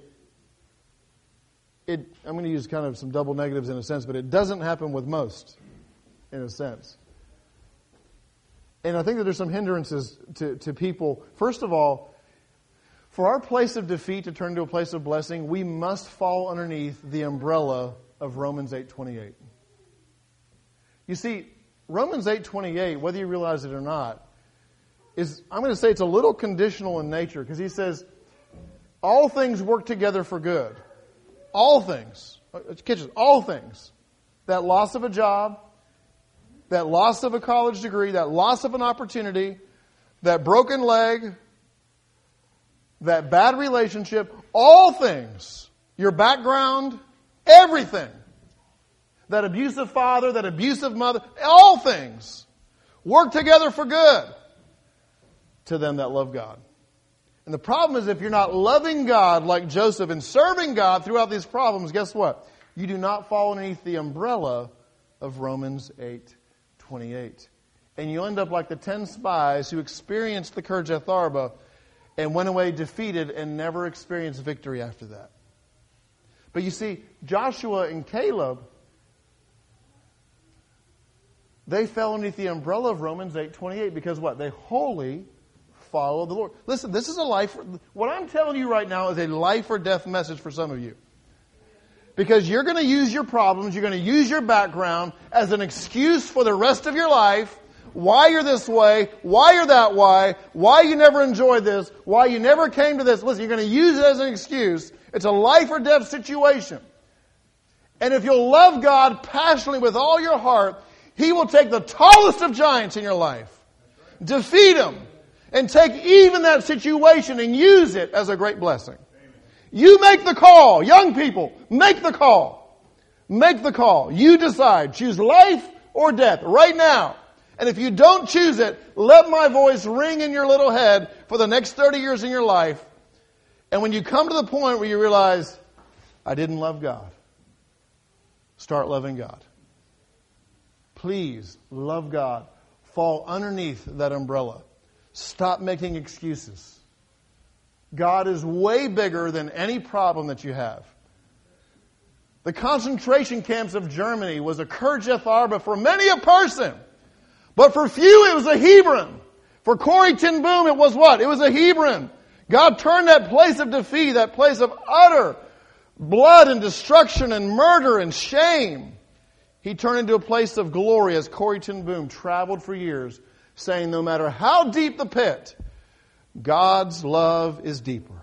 I'm going to use kind of some double negatives in a sense, but it doesn't happen with most, in a sense. And I think that there's some hindrances to people. First of all, for our place of defeat to turn to a place of blessing, we must fall underneath the umbrella of Romans 8:28. You see, Romans 8:28, whether you realize it or not, I'm going to say it's a little conditional in nature, because he says, all things work together for good. All things. All things. That loss of a job, that loss of a college degree, that loss of an opportunity, that broken leg, that bad relationship, all things, your background, everything, that abusive father, that abusive mother, all things work together for good to them that love God. And the problem is, if you're not loving God like Joseph and serving God throughout these problems, guess what? You do not fall underneath the umbrella of Romans 8:28. And you end up like the 10 spies who experienced the Kirjath Arba and went away defeated and never experienced victory after that. But you see, Joshua and Caleb, they fell underneath the umbrella of Romans 8:28 because what? They wholly follow the Lord. Listen, this is what I'm telling you right now is a life or death message for some of you. Because you're going to use your problems, you're going to use your background as an excuse for the rest of your life, why you're this way, why you're that way, why you never enjoyed this, why you never came to this. Listen, you're going to use it as an excuse, It's a life or death situation. And if you'll love God passionately with all your heart, He will take the tallest of giants in your life, defeat them, and take even that situation and use it as a great blessing. You make the call. Young people, make the call. Make the call. You decide. Choose life or death right now. And if you don't choose it, let my voice ring in your little head for the next 30 years in your life. And when you come to the point where you realize, I didn't love God, start loving God. Please love God. Fall underneath that umbrella. Stop making excuses. God is way bigger than any problem that you have. The concentration camps of Germany was a Kirjath Arba for many a person. But for few, it was a Hebron. For Corrie ten Boom, it was what? It was a Hebron. God turned that place of defeat, that place of utter blood and destruction and murder and shame. He turned into a place of glory as Corrie ten Boom traveled for years, saying no matter how deep the pit, God's love is deeper.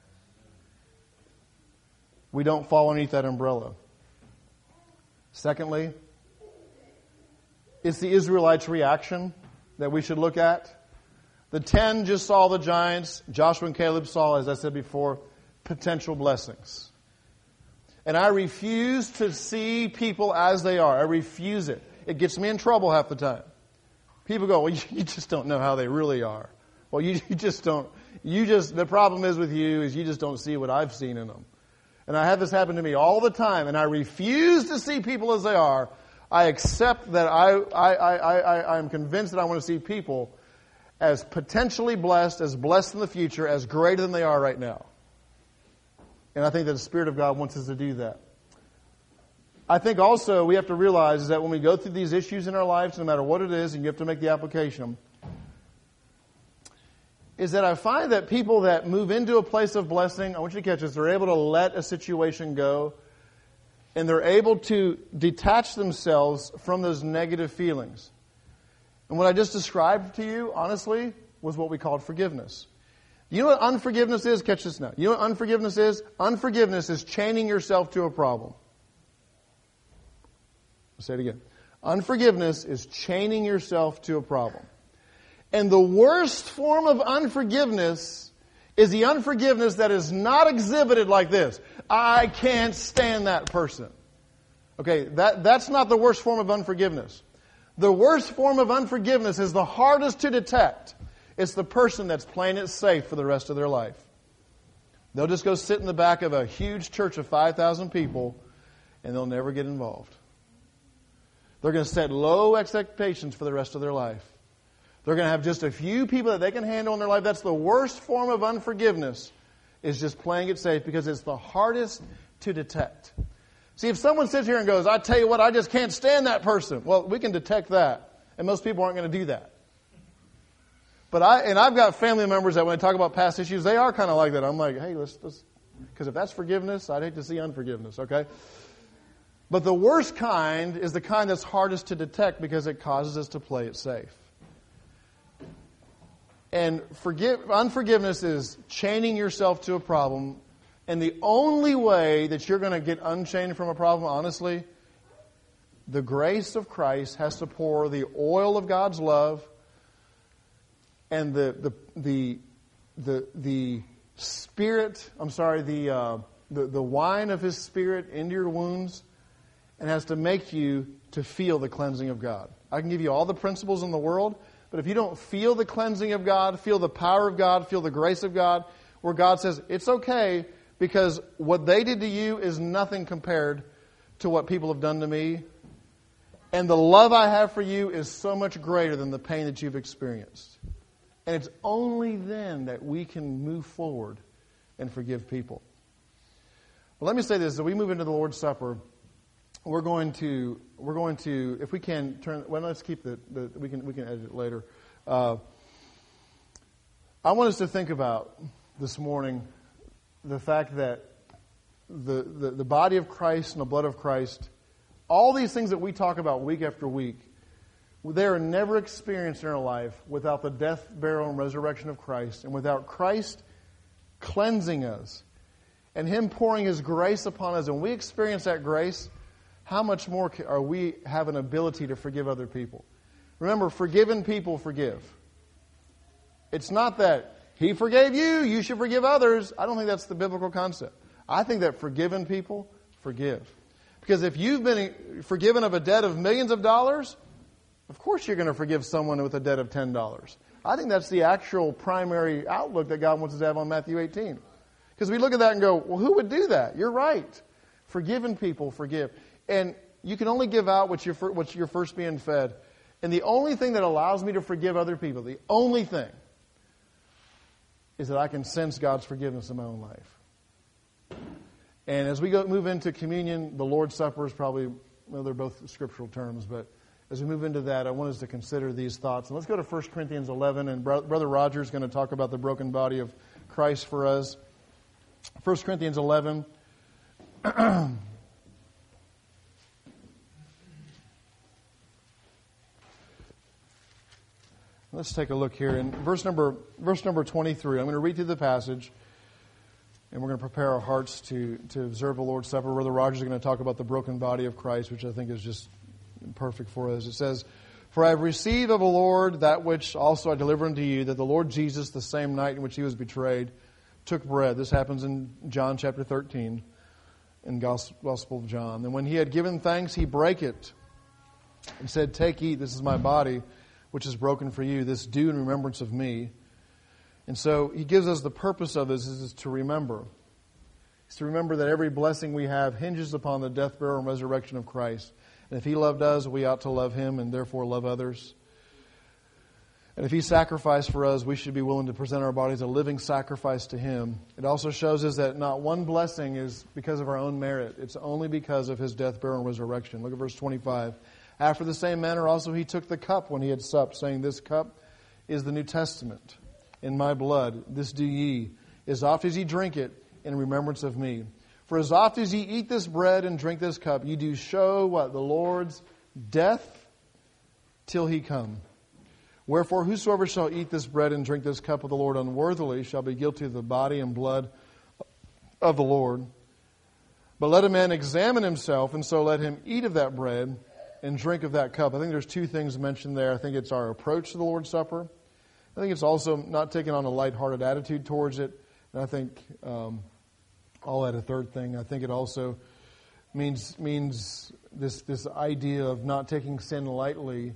We don't fall underneath that umbrella. Secondly, it's the Israelites' reaction that we should look at. The 10 just saw the giants. Joshua and Caleb saw, as I said before, potential blessings. And I refuse to see people as they are. I refuse it. It gets me in trouble half the time. People go, well, you just don't know how they really are. Well, you just don't. The problem is with you is you just don't see what I've seen in them. And I have this happen to me all the time. And I refuse to see people as they are. I accept that I'm convinced that I want to see people as potentially blessed, as blessed in the future, as greater than they are right now. And I think that the Spirit of God wants us to do that. I think also we have to realize is that when we go through these issues in our lives, no matter what it is, and you have to make the application, is that I find that people that move into a place of blessing, I want you to catch this, they're able to let a situation go, and they're able to detach themselves from those negative feelings. And what I just described to you, honestly, was what we called forgiveness. You know what unforgiveness is? Catch this now. You know what unforgiveness is? Unforgiveness is chaining yourself to a problem. I'll say it again. Unforgiveness is chaining yourself to a problem. And the worst form of unforgiveness is the unforgiveness that is not exhibited like this. I can't stand that person. Okay, that's not the worst form of unforgiveness. The worst form of unforgiveness is the hardest to detect. It's the person that's playing it safe for the rest of their life. They'll just go sit in the back of a huge church of 5,000 people and they'll never get involved. They're going to set low expectations for the rest of their life. They're going to have just a few people that they can handle in their life. That's the worst form of unforgiveness, is just playing it safe because it's the hardest to detect. See, if someone sits here and goes, I tell you what, I just can't stand that person. Well, we can detect that. And most people aren't going to do that. But I've got family members that when I talk about past issues, they are kind of like that. I'm like, hey, let's because if that's forgiveness, I'd hate to see unforgiveness, okay? But the worst kind is the kind that's hardest to detect because it causes us to play it safe. And unforgiveness is chaining yourself to a problem. And the only way that you're going to get unchained from a problem, honestly, the grace of Christ has to pour the oil of God's love and the Spirit, the wine of His Spirit into your wounds, and has to make you to feel the cleansing of God. I can give you all the principles in the world, but if you don't feel the cleansing of God, feel the power of God, feel the grace of God, where God says, it's okay, because what they did to you is nothing compared to what people have done to me. And the love I have for you is so much greater than the pain that you've experienced. And it's only then that we can move forward and forgive people. Well, let me say this. As we move into the Lord's Supper, we're going to, if we can turn. Well, let's keep we can edit it later. I want us to think about this morning the fact that the body of Christ and the blood of Christ, all these things that we talk about week after week, they are never experienced in our life without the death, burial, and resurrection of Christ, and without Christ cleansing us and Him pouring His grace upon us, and we experience that grace, how much more are we have an ability to forgive other people? Remember, forgiven people forgive. It's not that He forgave you, you should forgive others. I don't think that's the biblical concept. I think that forgiven people forgive. Because if you've been forgiven of a debt of millions of dollars, of course you're going to forgive someone with a debt of $10. I think that's the actual primary outlook that God wants us to have on Matthew 18. Because we look at that and go, well, who would do that? You're right. Forgiven people forgive. And you can only give out what you're first being fed. And the only thing that allows me to forgive other people, the only thing, is that I can sense God's forgiveness in my own life. And as we move into communion, the Lord's Supper is probably, well, they're both scriptural terms, but as we move into that, I want us to consider these thoughts. And let's go to 1 Corinthians 11, and Brother Roger is going to talk about the broken body of Christ for us. 1 Corinthians 11. Let's take a look here in verse number 23. I'm going to read through the passage, and we're going to prepare our hearts to observe the Lord's Supper. Brother Rogers is going to talk about the broken body of Christ, which I think is just perfect for us. It says, "For I have received of the Lord that which also I delivered unto you, that the Lord Jesus, the same night in which He was betrayed, took bread." This happens in John chapter 13, in Gospel of John. "And when He had given thanks, He brake it, and said, Take, eat, this is my body, which is broken for you. This do in remembrance of me." And so He gives us the purpose of this is to remember. It's to remember that every blessing we have hinges upon the death, burial, and resurrection of Christ. And if He loved us, we ought to love Him and therefore love others. And if He sacrificed for us, we should be willing to present our bodies a living sacrifice to Him. It also shows us that not one blessing is because of our own merit. It's only because of His death, burial, and resurrection. Look at verse 25. "After the same manner also He took the cup when He had supped, saying, This cup is the New Testament in my blood. This do ye, as oft as ye drink it, in remembrance of me. For as oft as ye eat this bread and drink this cup, ye do show" what? "The Lord's death till He come. Wherefore whosoever shall eat this bread and drink this cup of the Lord unworthily shall be guilty of the body and blood of the Lord. But let a man examine himself, and so let him eat of that bread and drink of that cup." I think there's two things mentioned there. I think it's our approach to the Lord's Supper. I think it's also not taking on a lighthearted attitude towards it. And I think I'll add a third thing. I think it also means this idea of not taking sin lightly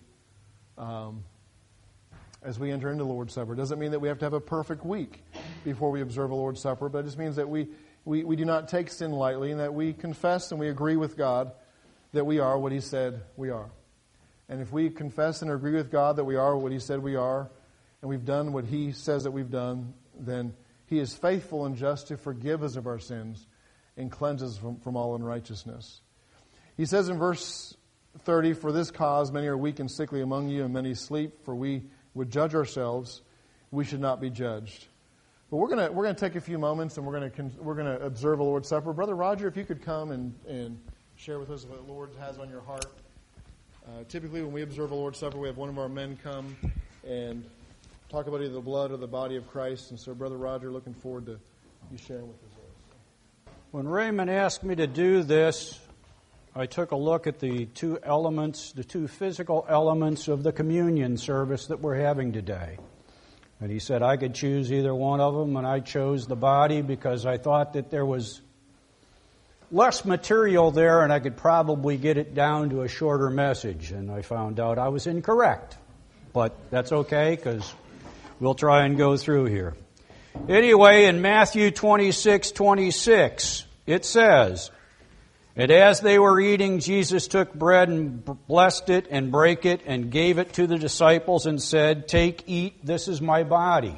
as we enter into the Lord's Supper. It doesn't mean that we have to have a perfect week before we observe a Lord's Supper, but it just means that we do not take sin lightly, and that we confess and we agree with God that we are what He said we are. And if we confess and agree with God that we are what He said we are, and we've done what He says that we've done, then He is faithful and just to forgive us of our sins and cleanse us from all unrighteousness. He says in verse 30, "For this cause many are weak and sickly among you, and many sleep. For we would judge ourselves, we should not be judged." But we're going to take a few moments, and we're going to observe the Lord's Supper. Brother Roger, if you could come and share with us what the Lord has on your heart. Typically, when we observe the Lord's Supper, we have one of our men come and talk about either the blood or the body of Christ. And so, Brother Roger, looking forward to you sharing with us. When Raymond asked me to do this, I took a look at the two physical elements of the communion service that we're having today. And he said I could choose either one of them, and I chose the body because I thought that there was less material there and I could probably get it down to a shorter message. And I found out I was incorrect. But that's okay, because we'll try and go through here. Anyway, in Matthew 26:26, it says, "And as they were eating, Jesus took bread and blessed it and brake it and gave it to the disciples and said, Take, eat, this is my body."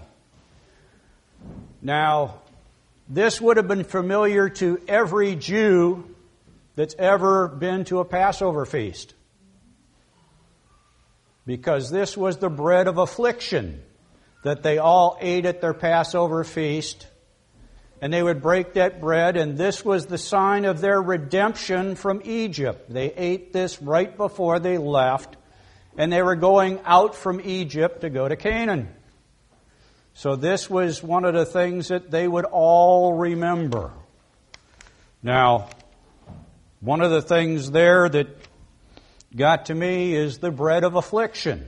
Now, this would have been familiar to every Jew that's ever been to a Passover feast, because this was the bread of affliction that they all ate at their Passover feast. And they would break that bread, and this was the sign of their redemption from Egypt. They ate this right before they left, and they were going out from Egypt to go to Canaan. So this was one of the things that they would all remember. Now, one of the things there that got to me is the bread of affliction.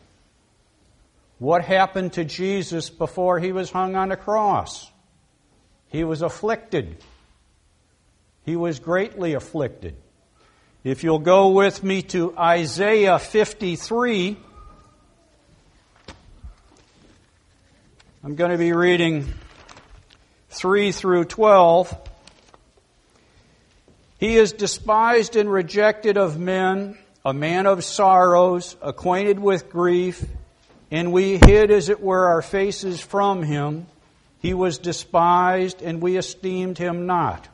What happened to Jesus before he was hung on a cross? He was afflicted. He was greatly afflicted. If you'll go with me to Isaiah 53, I'm going to be reading 3 through 12. He is despised and rejected of men, a man of sorrows, acquainted with grief, and we hid, as it were, our faces from him. He was despised, and we esteemed him not.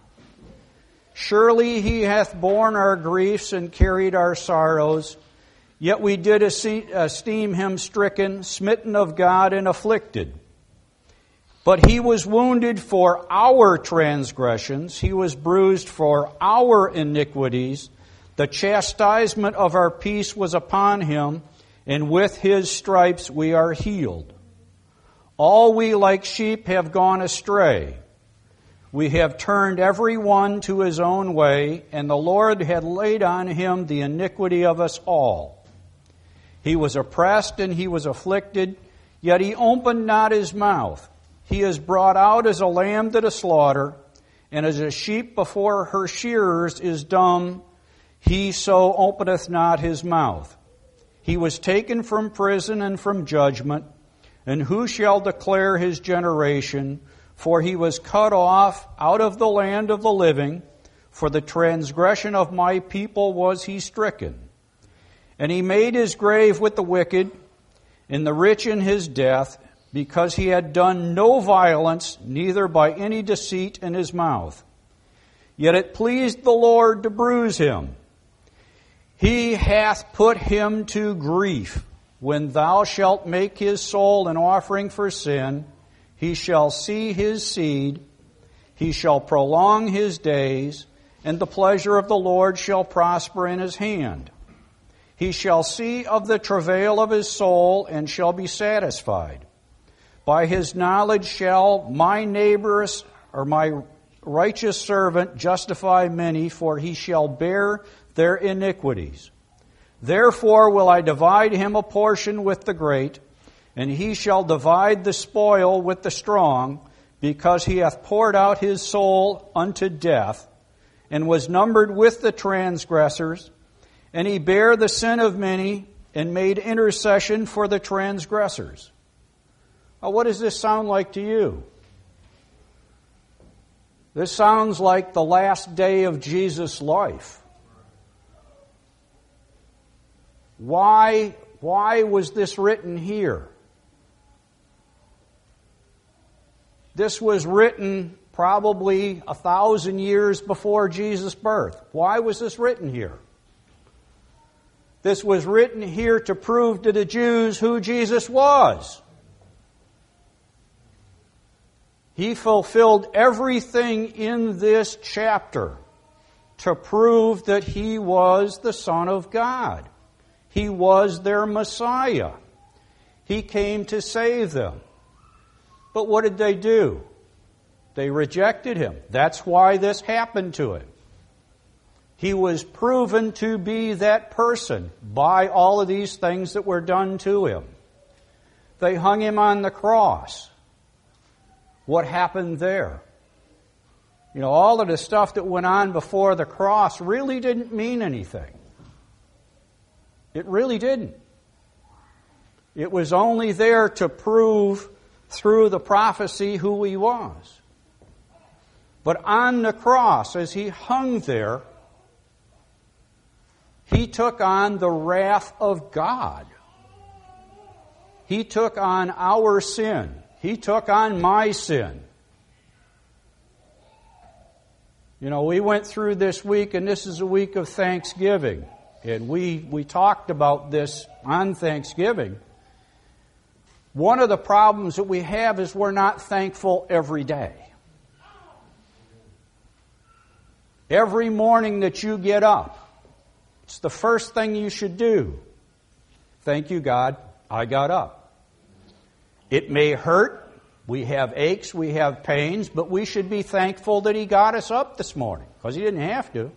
Surely he hath borne our griefs and carried our sorrows, yet we did esteem him stricken, smitten of God, and afflicted. But he was wounded for our transgressions, he was bruised for our iniquities. The chastisement of our peace was upon him, and with his stripes we are healed. All we like sheep have gone astray. We have turned every one to his own way, and the Lord had laid on him the iniquity of us all. He was oppressed and he was afflicted, yet he opened not his mouth. He is brought out as a lamb to the slaughter, and as a sheep before her shearers is dumb, he so openeth not his mouth. He was taken from prison and from judgment, and who shall declare his generation? For he was cut off out of the land of the living. For the transgression of my people was he stricken. And he made his grave with the wicked, and the rich in his death, because he had done no violence, neither by any deceit in his mouth. Yet it pleased the Lord to bruise him. He hath put him to grief. When thou shalt make his soul an offering for sin, he shall see his seed, he shall prolong his days, and the pleasure of the Lord shall prosper in his hand. He shall see of the travail of his soul, and shall be satisfied. By his knowledge shall my neighbors, or my righteous servant, justify many, for he shall bear their iniquities. Therefore will I divide him a portion with the great, and he shall divide the spoil with the strong, because he hath poured out his soul unto death, and was numbered with the transgressors, and he bare the sin of many, and made intercession for the transgressors. Now, what does this sound like to you? This sounds like the last day of Jesus' life. Why was this written here? This was written probably 1,000 years before Jesus' birth. Why was this written here? This was written here to prove to the Jews who Jesus was. He fulfilled everything in this chapter to prove that he was the Son of God. He was their Messiah. He came to save them. But what did they do? They rejected him. That's why this happened to him. He was proven to be that person by all of these things that were done to him. They hung him on the cross. What happened there? You know, all of the stuff that went on before the cross really didn't mean anything. It really didn't. It was only there to prove through the prophecy who he was. But on the cross, as he hung there, he took on the wrath of God. He took on our sin. He took on my sin. You know, we went through this week, and this is a week of Thanksgiving. And we talked about this on Thanksgiving. One of the problems that we have is we're not thankful every day. Every morning that you get up, it's the first thing you should do. Thank you, God, I got up. It may hurt, We have aches, we have pains, but we should be thankful that He got us up this morning, because He didn't have to.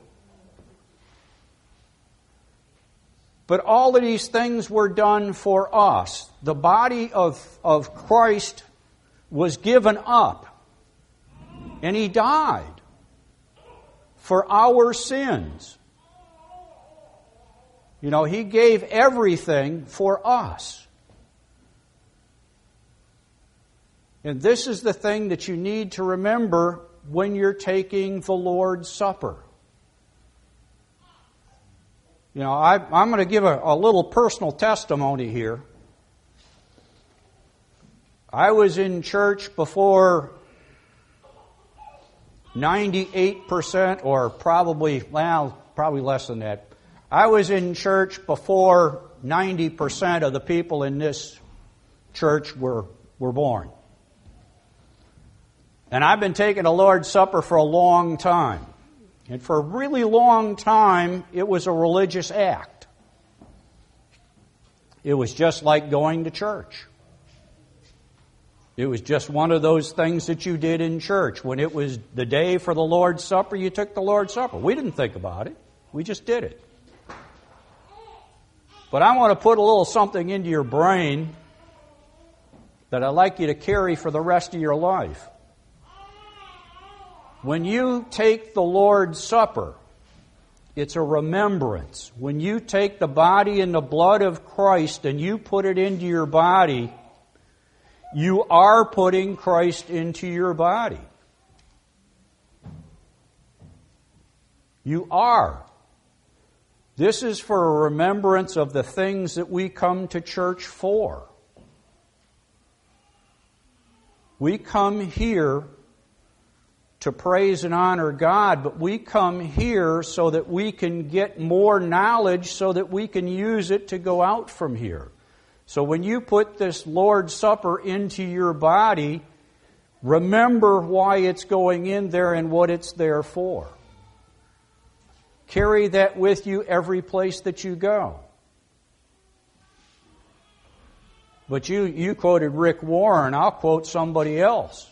But all of these things were done for us. The body of Christ was given up, and He died for our sins. You know, He gave everything for us. And this is the thing that you need to remember when you're taking the Lord's Supper. You know, I'm going to give a little personal testimony here. I was in church before 98%, or probably less than that. I was in church before 90% of the people in this church were born. And I've been taking the Lord's Supper for a long time. And for a really long time, it was a religious act. It was just like going to church. It was just one of those things that you did in church. When it was the day for the Lord's Supper, you took the Lord's Supper. We didn't think about it. We just did it. But I want to put a little something into your brain that I'd like you to carry for the rest of your life. When you take the Lord's Supper, it's a remembrance. When you take the body and the blood of Christ and you put it into your body, you are putting Christ into your body. You are. This is for a remembrance of the things that we come to church for. We come here to praise and honor God, but we come here so that we can get more knowledge so that we can use it to go out from here. So when you put this Lord's Supper into your body, remember why it's going in there and what it's there for. Carry that with you every place that you go. But you quoted Rick Warren. I'll quote somebody else.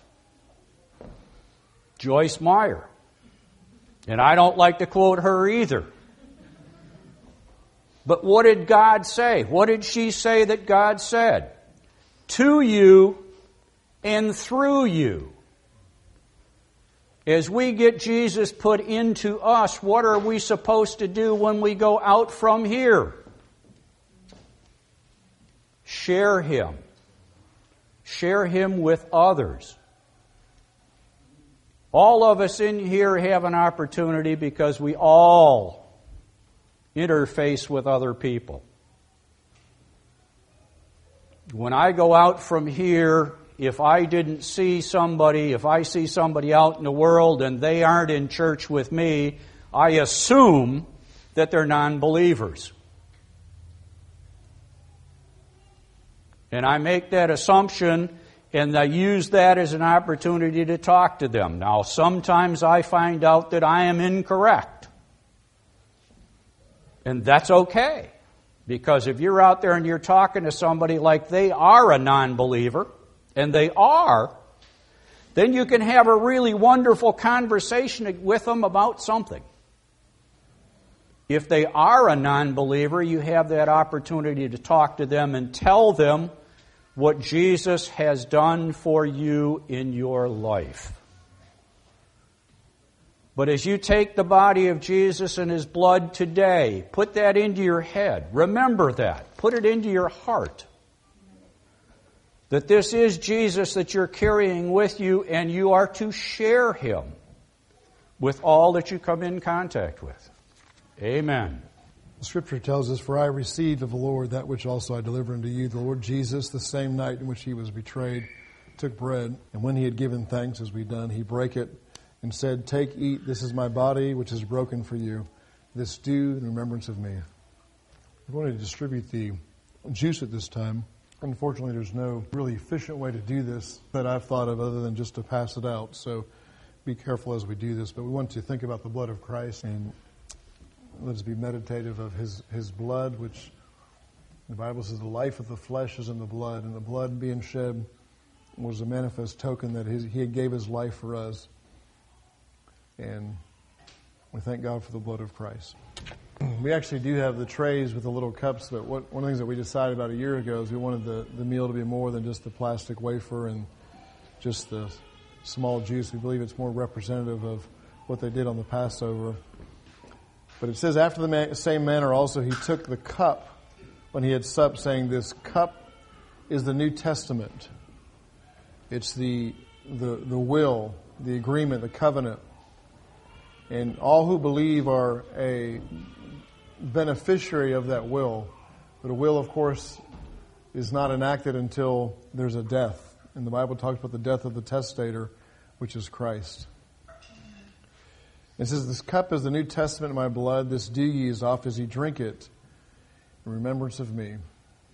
Joyce Meyer. And I don't like to quote her either. But what did God say? What did she say that God said? To you and through you. As we get Jesus put into us, what are we supposed to do when we go out from here? Share Him. Share Him with others. All of us in here have an opportunity because we all interface with other people. When I go out from here, if I see somebody out in the world and they aren't in church with me, I assume that they're non-believers. And I make that assumption, and I use that as an opportunity to talk to them. Now, sometimes I find out that I am incorrect. And that's okay. Because if you're out there and you're talking to somebody like they are a non-believer, and they are, then you can have a really wonderful conversation with them about something. If they are a non-believer, you have that opportunity to talk to them and tell them what Jesus has done for you in your life. But as you take the body of Jesus and His blood today, put that into your head. Remember that. Put it into your heart. That this is Jesus that you're carrying with you, and you are to share Him with all that you come in contact with. Amen. The Scripture tells us, "For I received of the Lord that which also I delivered unto you. The Lord Jesus, the same night in which He was betrayed, took bread, and when He had given thanks, as we done, He brake it, and said, Take, eat, this is my body, which is broken for you. This do in remembrance of me." I want to distribute the juice at this time. Unfortunately, there's no really efficient way to do this that I've thought of other than just to pass it out. So be careful as we do this. But we want to think about the blood of Christ, and let us be meditative of His blood, which the Bible says the life of the flesh is in the blood, and the blood being shed was a manifest token that he had gave his life for us. And we thank God for the blood of Christ. We actually do have the trays with the little cups, but one of the things that we decided about a year ago is we wanted the meal to be more than just the plastic wafer and just the small juice. We believe it's more representative of what they did on the Passover. But it says, after the same manner also he took the cup when he had supped, saying, this cup is the New Testament. It's the will, the agreement, the covenant. And all who believe are a beneficiary of that will. But a will, of course, is not enacted until there's a death. And the Bible talks about the death of the testator, which is Christ. It says, this cup is the New Testament in my blood. This do ye as oft as ye drink it in remembrance of me.